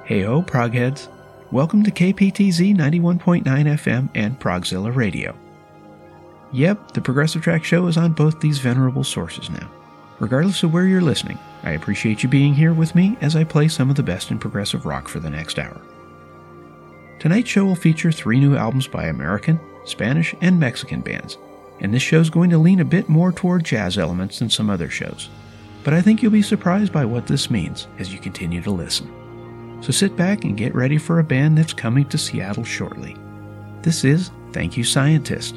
Hey-ho, progheads. Welcome to KPTZ 91.9 FM and Progzilla Radio. Yep, the Progressive Track Show is on both these venerable sources now. Regardless of where you're listening, I appreciate you being here with me as I play some of the best in progressive rock for the next hour. Tonight's show will feature 3 new albums by American, Spanish, and Mexican bands, and this show's going to lean a bit more toward jazz elements than some other shows. But I think you'll be surprised by what this means as you continue to listen. So sit back and get ready for a band that's coming to Seattle shortly. This is Thank You Scientist.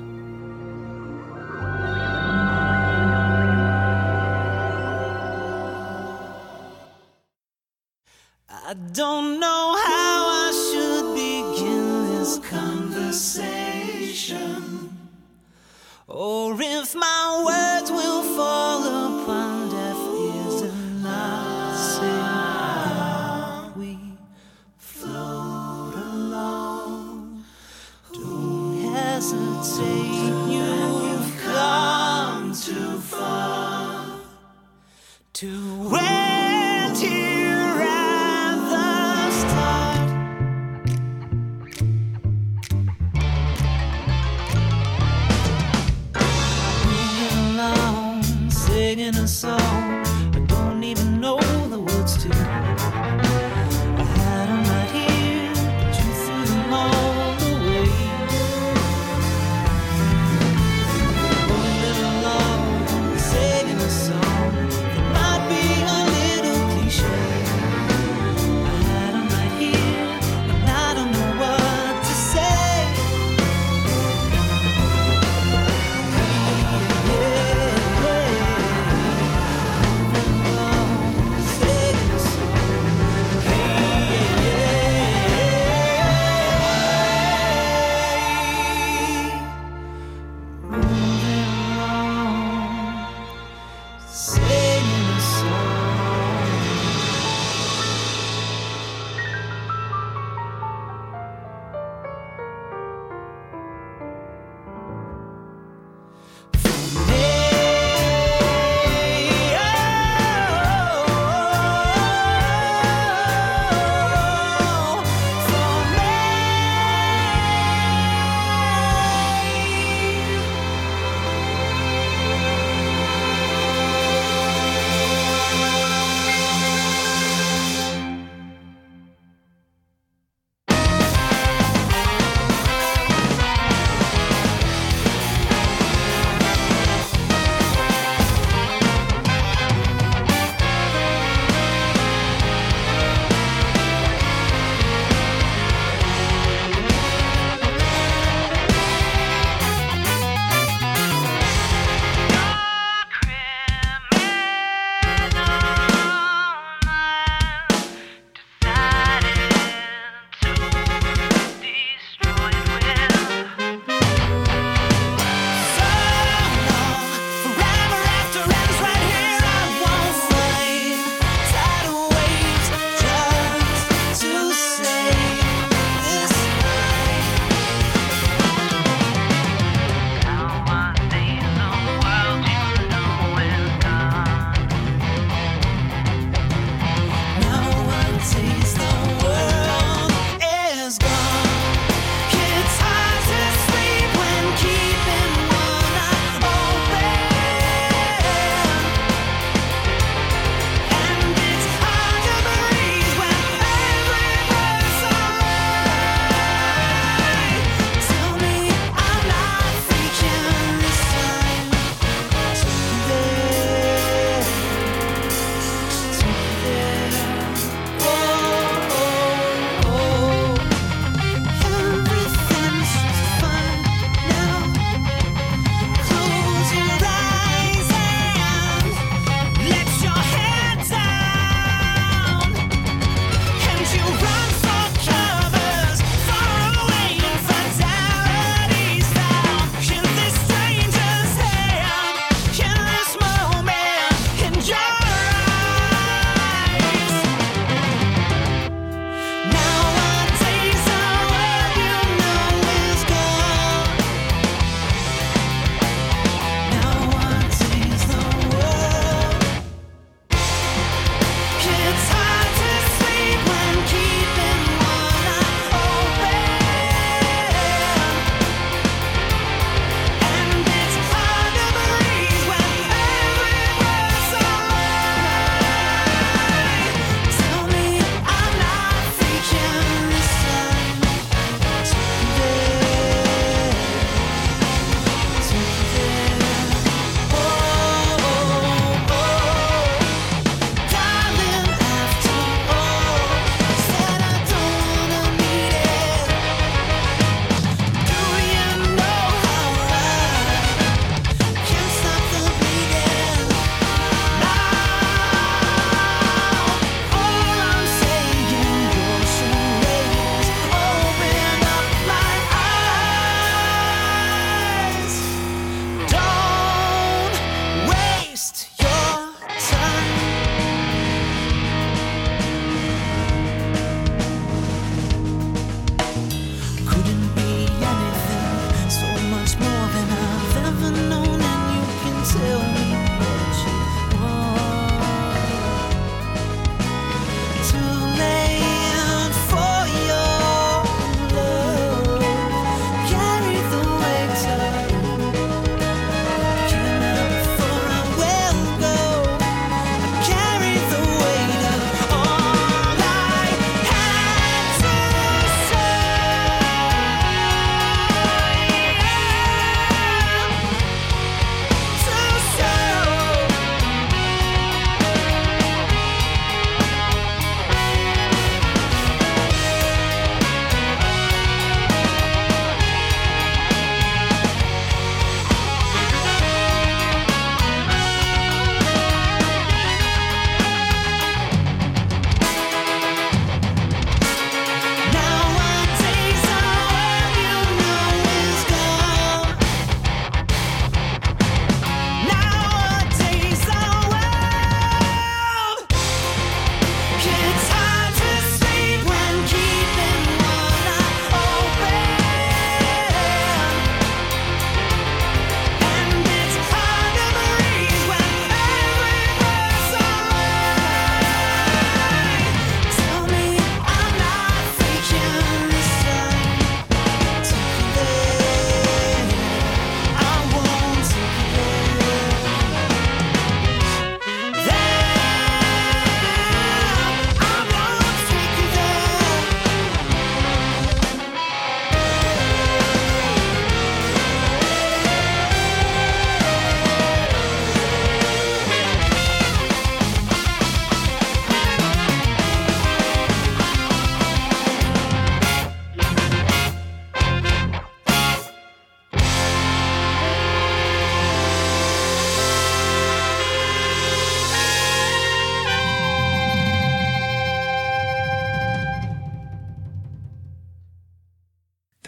I don't know how I should begin this conversation, or if my words will fall upon deaf ears and not sing. We float along. Don't hesitate, you've come too far to end here at the start. Moving along, singing a song I don't even know the words to. I had 'em right here, but you threw them all away. Moving along, singing a song that might be a little cliche. I had 'em right here, and I don't know what to say.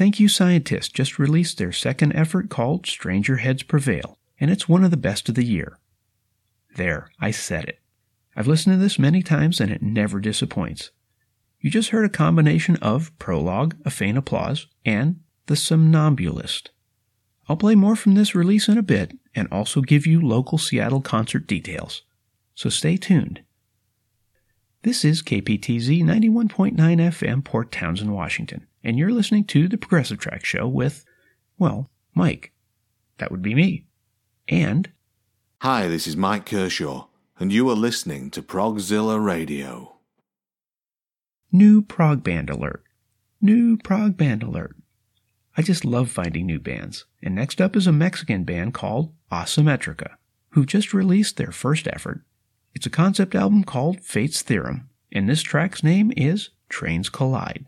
Thank You Scientists just released their second effort called Stranger Heads Prevail, and it's one of the best of the year. There, I said it. I've listened to this many times and it never disappoints. You just heard a combination of Prologue, A Faint Applause, and The Somnambulist. I'll play more from this release in a bit and also give you local Seattle concert details. So stay tuned. This is KPTZ 91.9 FM, Port Townsend, Washington, and you're listening to The Progressive Track Show with, well, Mike. That would be me. And... Hi, this is Mike Kershaw, and you are listening to Progzilla Radio. New prog band alert. New prog band alert. I just love finding new bands, and next up is a Mexican band called Asymmetrica, who just released their first effort. It's a concept album called Fate's Theorem, and this track's name is Trains Collide.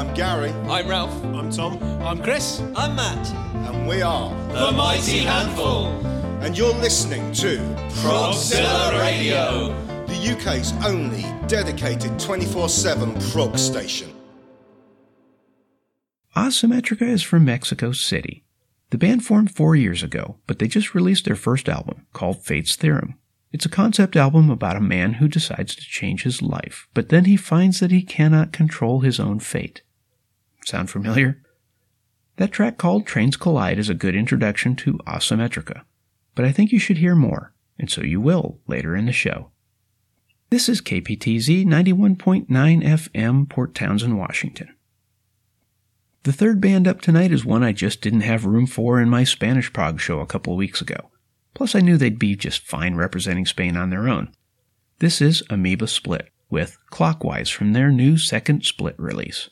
I'm Gary. I'm Ralph. I'm Tom. I'm Chris. I'm Matt. And we are The Mighty Handful. And you're listening to Progzilla Radio, the UK's only dedicated 24/7 prog station. Asymmetrica is from Mexico City. The band formed 4 years ago, but they just released their first album, called Fate's Theorem. It's a concept album about a man who decides to change his life, but then he finds that he cannot control his own fate. Sound familiar? That track called Trains Collide is a good introduction to Asymmetrica, but I think you should hear more, and so you will later in the show. This is KPTZ 91.9 FM, Port Townsend, Washington. The third band up tonight is one I just didn't have room for in my Spanish prog show a couple of weeks ago. Plus I knew they'd be just fine representing Spain on their own. This is Amoeba Split, with Clockwise from their new second Split release.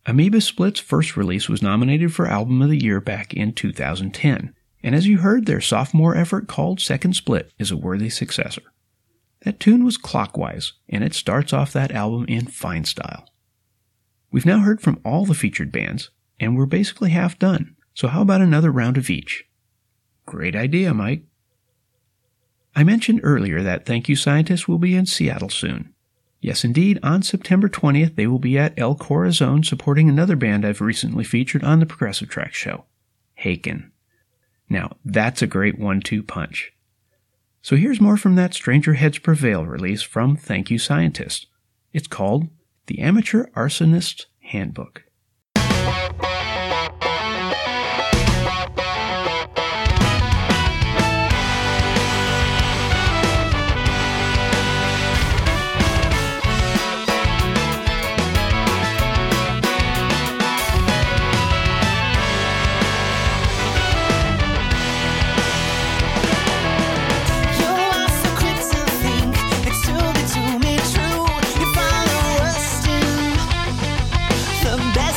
Amoeba Split's first release was nominated for Album of the Year back in 2010, and as you heard, their sophomore effort called Second Split is a worthy successor. That tune was Clockwise, and it starts off that album in fine style. We've now heard from all the featured bands, and we're basically half done, so how about another round of each? Great idea, Mike. I mentioned earlier that Thank You Scientists will be in Seattle soon. Yes, indeed, on September 20th, they will be at El Corazon supporting another band I've recently featured on the Progressive Track show, Haken. Now, that's a great 1-2 punch. So here's more from that Stranger Heads Prevail release from Thank You Scientist. It's called The Amateur Arsonist's Handbook. The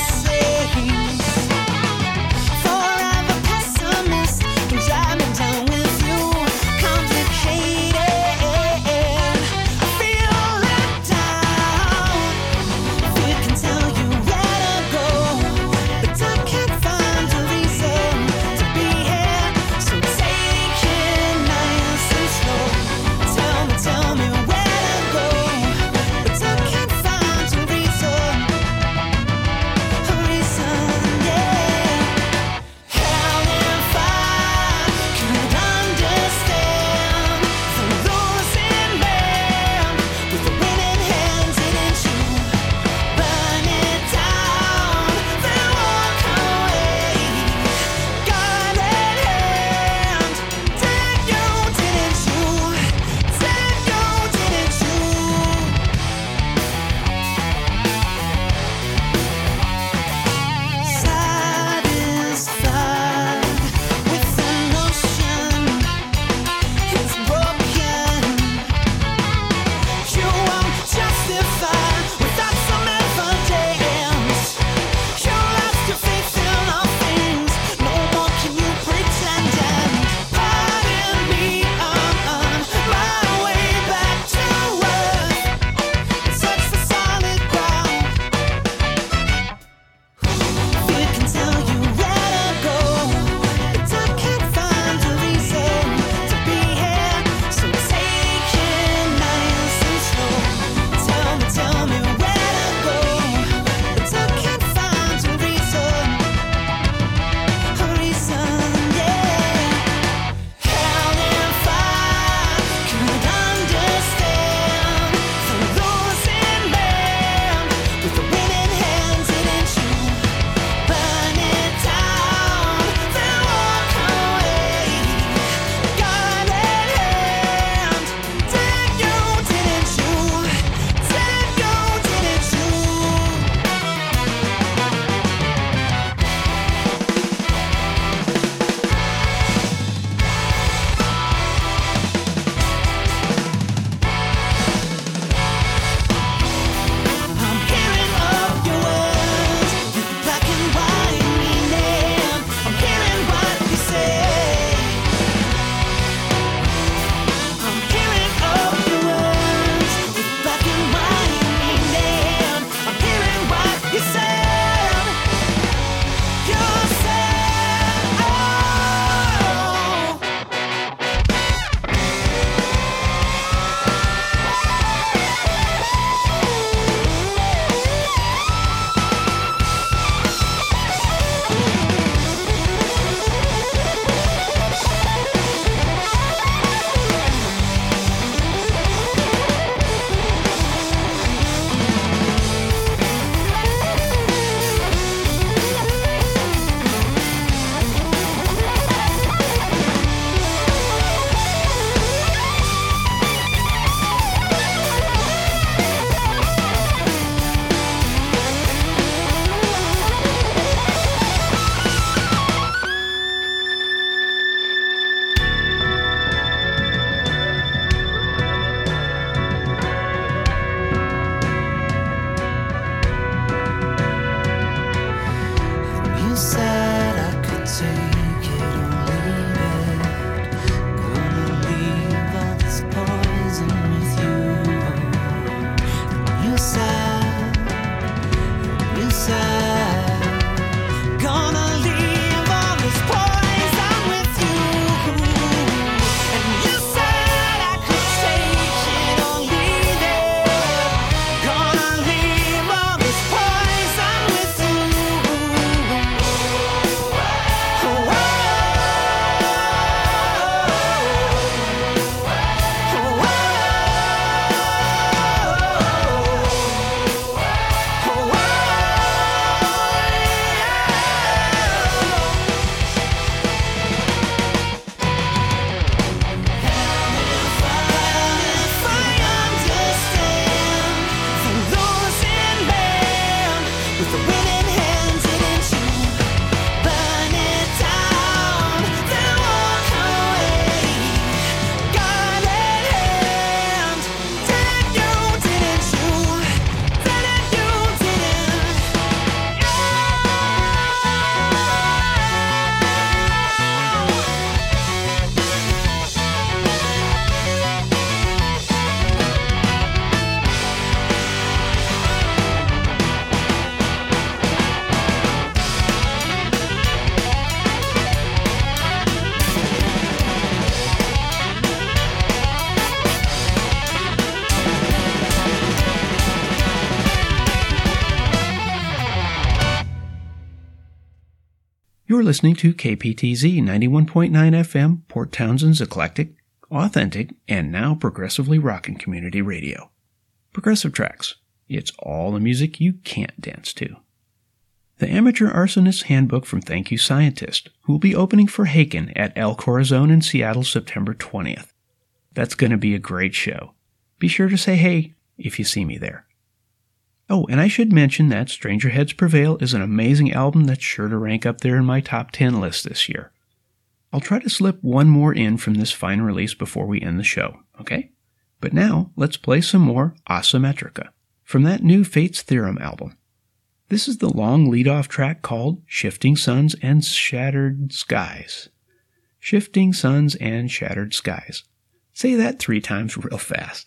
You're listening to KPTZ 91.9 FM, Port Townsend's eclectic, authentic, and now progressively rockin' community radio. Progressive Tracks. It's all the music you can't dance to. The Amateur Arsonist's Handbook from Thank You Scientist, who will be opening for Haken at El Corazon in Seattle September 20th. That's going to be a great show. Be sure to say hey if you see me there. Oh, and I should mention that Stranger Heads Prevail is an amazing album that's sure to rank up there in my top 10 list this year. I'll try to slip one more in from this fine release before we end the show, okay? But now, let's play some more Asymmetrica from that new Fate's Theorem album. This is the long lead-off track called Shifting Suns and Shattered Skies. Shifting Suns and Shattered Skies. Say that 3 times real fast.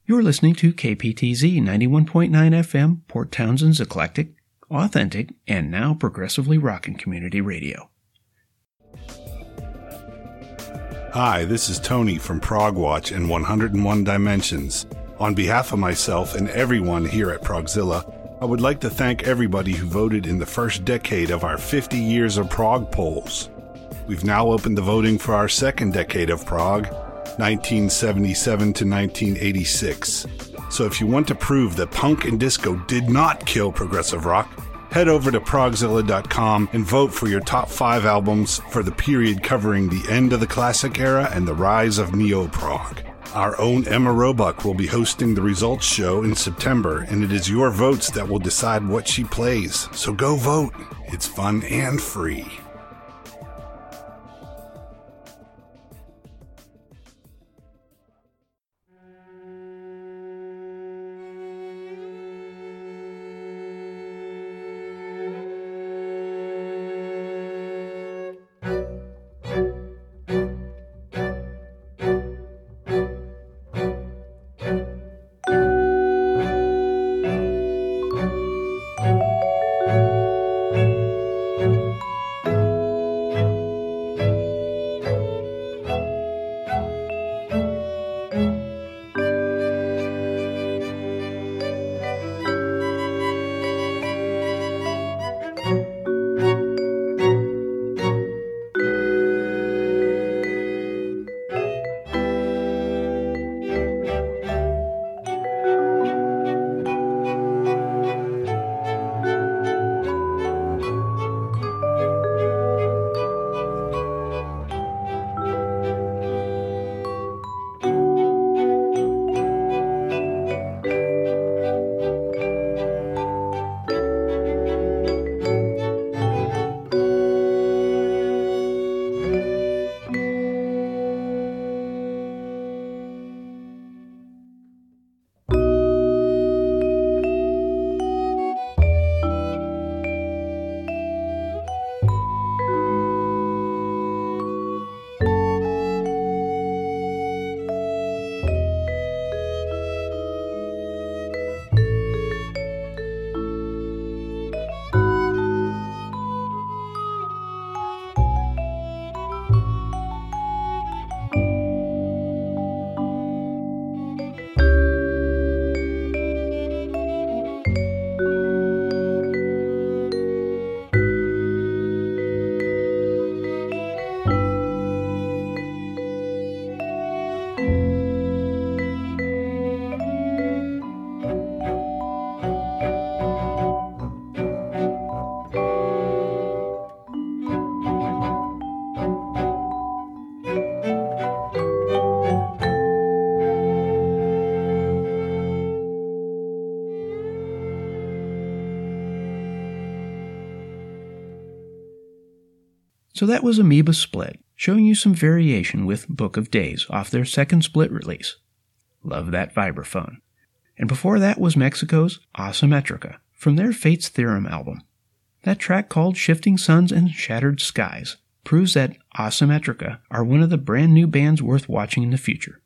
You're listening to KPTZ 91.9 FM, Port Townsend's eclectic, authentic, and now progressively rockin' community radio. Hi, this is Tony from Prog Watch and 101 Dimensions. On behalf of myself and everyone here at Progzilla, I would like to thank everybody who voted in the first decade of our 50 Years of Prog polls. We've now opened the voting for our second decade of prog, 1977 to 1986. So if you want to prove that punk and disco did not kill progressive rock, head over to progzilla.com and vote for your top 5 albums for the period covering the end of the classic era and the rise of neo-prog. Our own Emma Roebuck will be hosting the results show in September, and it is your votes that will decide what she plays. So go vote. It's fun and free. So that was Amoeba Split, showing you some variation with Book of Days off their second Split release. Love that vibraphone. And before that was Mexico's Asymmetrica from their Fate's Theorem album. That track called Shifting Suns and Shattered Skies proves that Asymmetrica are one of the brand new bands worth watching in the future.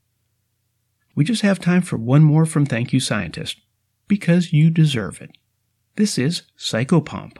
We just have time for one more from Thank You Scientist, because you deserve it. This is Psychopomp.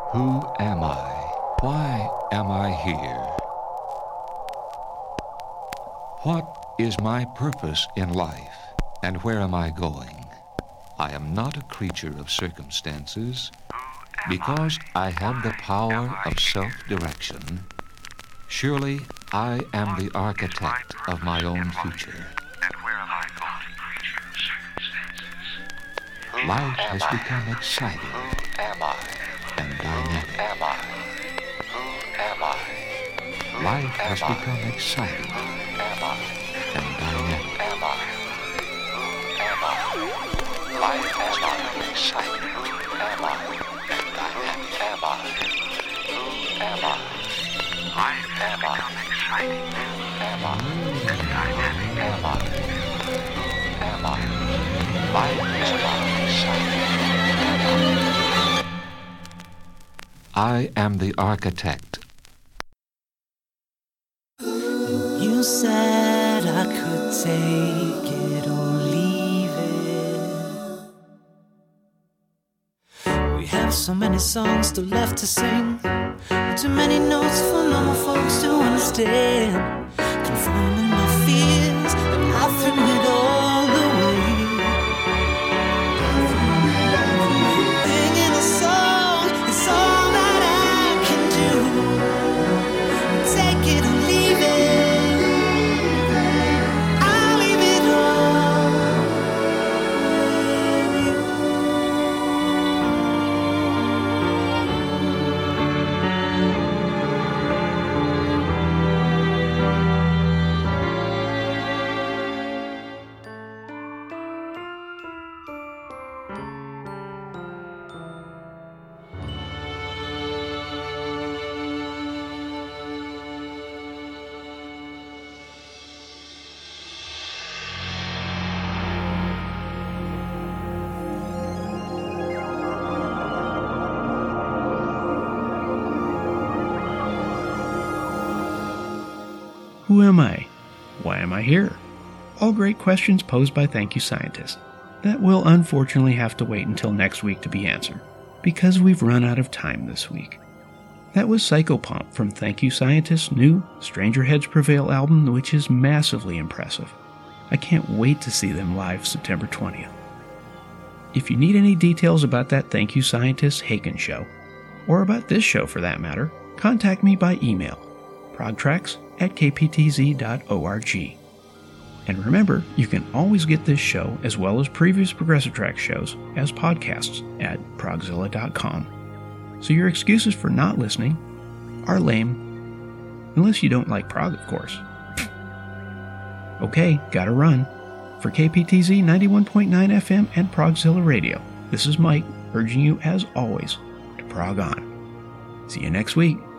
Who am I? Why am I here? What is my purpose in life, and where am I going? I am not a creature of circumstances. Because I have the power of self-direction, surely I am the architect of my own future. Life has become exciting and dynamic. Life has become exciting and dynamic. Life has become exciting and dynamic. Am I? Who am I? Life has become exciting. Am I? And dynamic. Am I? Who am I? Life has become exciting. I am the architect. You said I could take it or leave it. We have so many songs still left to sing, too many notes for normal folks to understand. Confirming my fears, and I threw it all away. Singing a song is all that I can do. Take it or leave it. I'll leave it all with you. Who am I? Why am I here? All great questions posed by Thank You Scientist that will unfortunately have to wait until next week to be answered, because we've run out of time this week. That was Psychopomp from Thank You Scientist's new Stranger Heads Prevail album, which is massively impressive. I can't wait to see them live September 20th. If you need any details about that Thank You Scientist Haken show, or about this show for that matter, contact me by email, progtracks@kptz.org. And remember, you can always get this show, as well as previous Progressive Track shows, as podcasts at progzilla.com. So your excuses for not listening are lame. Unless you don't like prog, of course. Okay, gotta run. For KPTZ 91.9 FM and Progzilla Radio, this is Mike, urging you as always to prog on. See you next week.